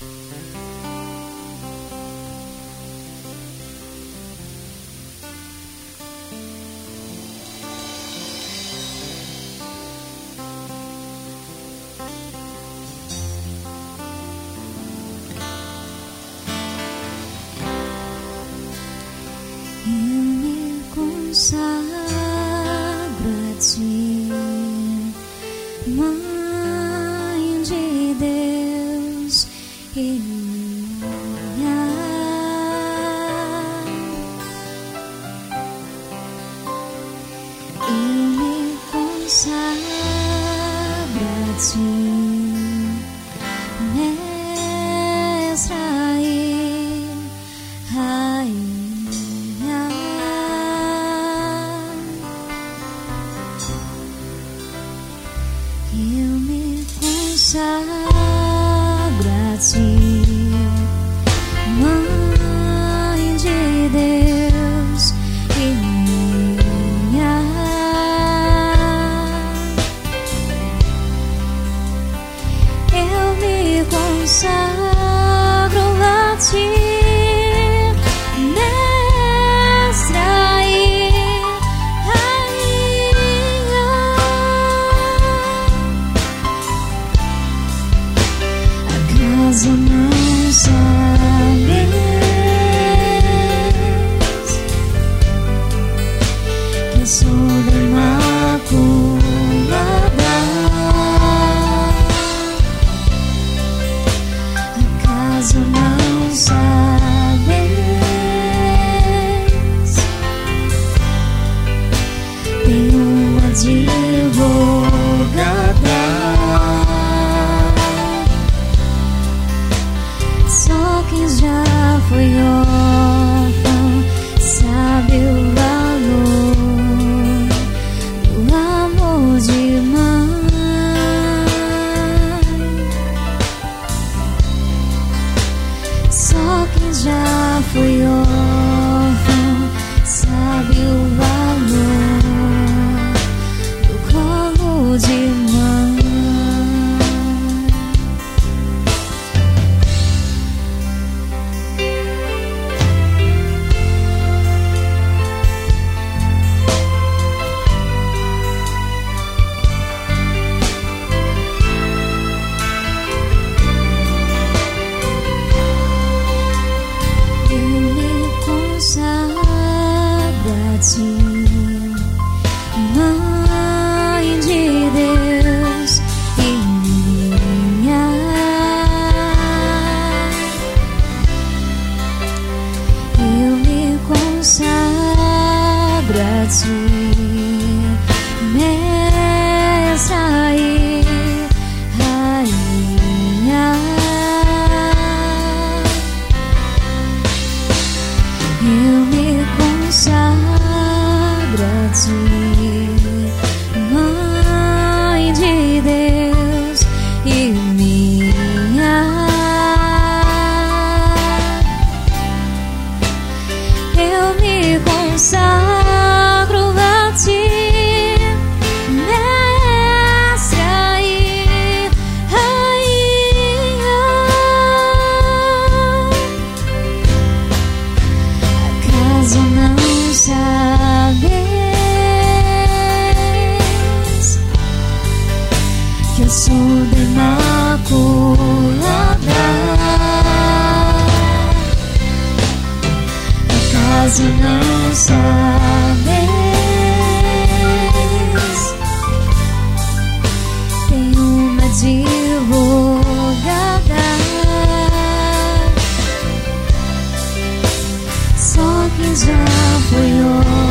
Mãe de Deus e minha, eu me consagro a ti, mestra e rainha. Eu me consagro a ti, Mãe de Deus e minha. Eu me consagro a ti, mas não sabes que eu sou imaculada. Acaso não sabes? Tenho uma advogada. Quem já foi órfão sabe o valor do amor de mãe. Só quem já foi órfão sabe o valor do colo de mãe. Mãe de Deus e minha, eu me consagro a ti, mestra e rainha. Eu me consagro a ti, Mãe de Deus e minha. Eu me consagro a ti, mestra e rainha. Acaso não sabes que eu sou da imaculada? Acaso não sabes? Tenho uma advogada. Só quem já foi